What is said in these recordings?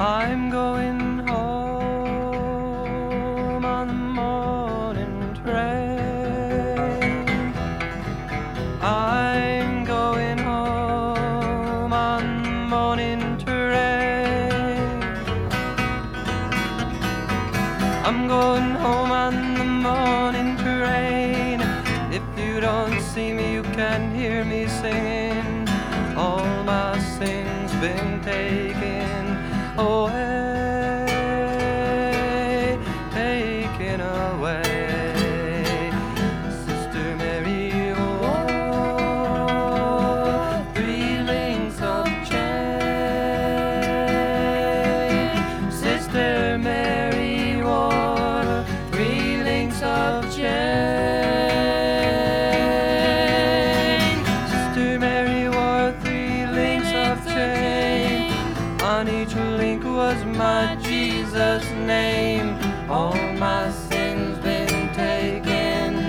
I'm going home on the morning train. I'm going home on the morning train. I'm going home on the morning train. If you don't see me, you can hear me singing. All my sins been taken away, taken away. Sister Mary wore 3 links of chain. Sister Mary wore 3 links of chain. Sister Mary wore 3 links of chain. On each link was my Jesus' name. All my sins been taken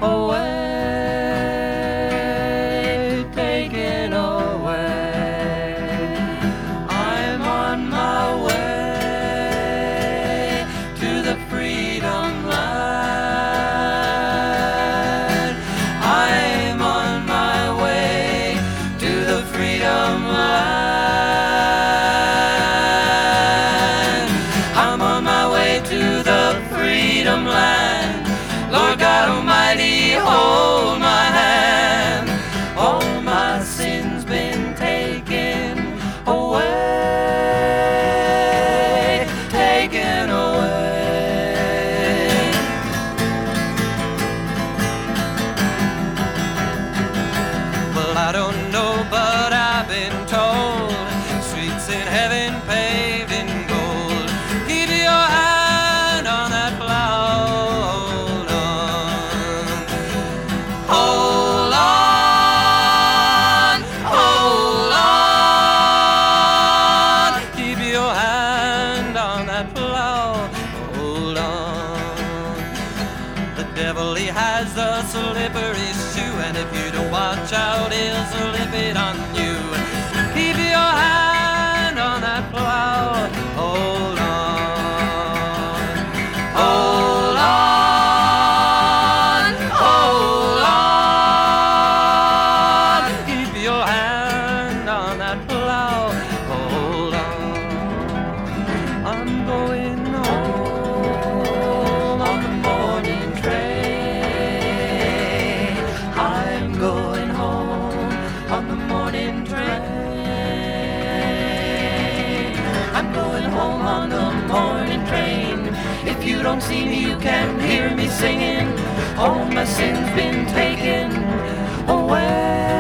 away, taken away. I'm on my way to the freedom line. I'm on my way to the freedom line. I'm on my way to the freedom land. Lord God Almighty, hold my hand. All my sins been taken away, taken away. Well, I don't know, but I've been told streets in heaven paved in gold. Keep your hand on that plow. Hold on, hold on. Keep your hand on that plow. Hold on. The devil, he has a slippery shoe, and if you don't watch out, he'll slip it on you. Keep your hand on that plow. Hold on, hold on, hold on. Keep your hand on that plow. Hold on. I'm going home on the morning train. I'm going home on the morning train. I'm going home on the morning train. If you don't see me, you can hear me singing. All my sins been taken away.